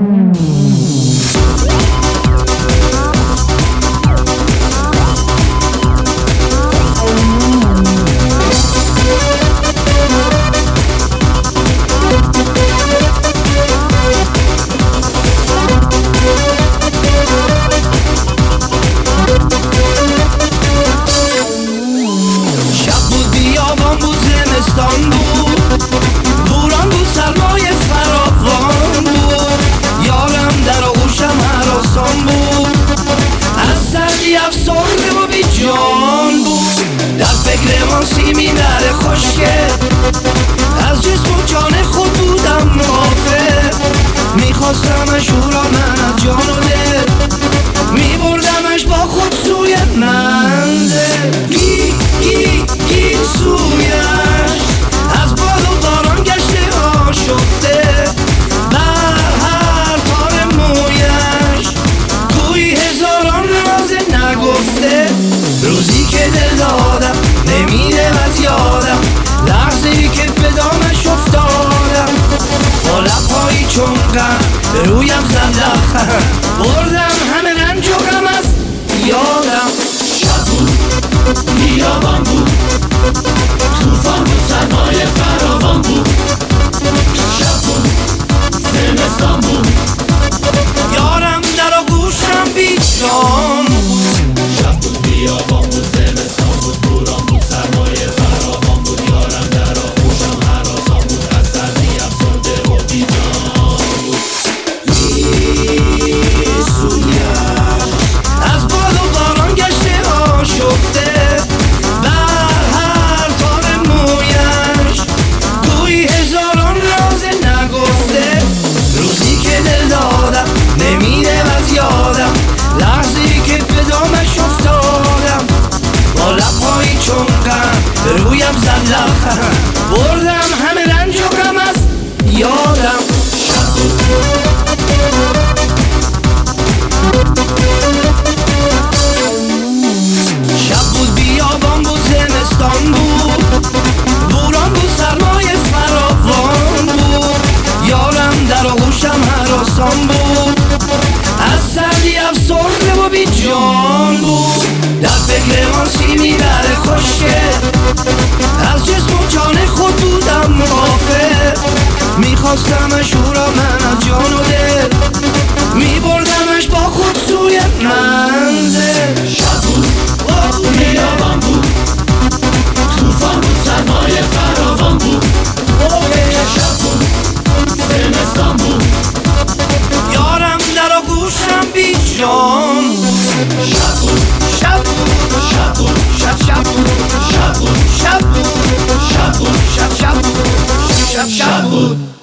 زمستان بود، بوران بود، سرمای فراوان بود، یارم در آغوشم هراسان بود، از سردی افسرده و بی جان بود، در فکر مانسی نره خشکه، از جسم و جان خود بودم غافل، میخواستمش او را من از جان و دل، میبردمش با خود سوی منزل، گی گی گی سویش از باد و باران گشته آشفته، بر هر تار مویش گویی هزاران راز نگفته، روزی که دل دادم نمیره از یادم، لحظه‌ای که به دامش افتادم، با لب‌هایی چون غم به رویم زد لبخند، بردم همه رنج و غم از یادم. شب بود، بیابان بود، طوفان بود، سرمایه فراوان بود، شب بود، زمستان بود، یارم در آغوشم بی جان بود. شب بود، بیابان بود، زمستان بود، بوران بود، سرمایه فراوان بود، یارم در آغوشم هراسان بود، از سردی افسرده و بی جان بود. از باد و باران گشته آشفته، بر هر تار مویش گویی هزاران راز نگفته، روزی که دل دادم نمیره از یادم، لحظه‌ای که به دامش افتادم، با لب‌هایی چون غم به رویم زد لبخند، بردم همه رنج و غم از یادم. شب بود، شب بود، بیابان بود، زمستان بود، بوران بود، سرمای فراوان بود، یارم در آغوشم هراسان بود، از سردی افسرده و بی جان بود، در فکر مانسی نره خشکه، از جسم و جان خود بودم غافل، میخواستمش او را من از جان و دل، میبردمش با خود سوی منزل. شب بود، بیابان بود، طوفان بود، سرمایه فراوان بود، شب بود، زمستان بود، یارم در آغوشم بی جان. شب بود، شب بود، شب بود، شب بود، شب بود، شب بود، شب بود، شب بود، شب بود.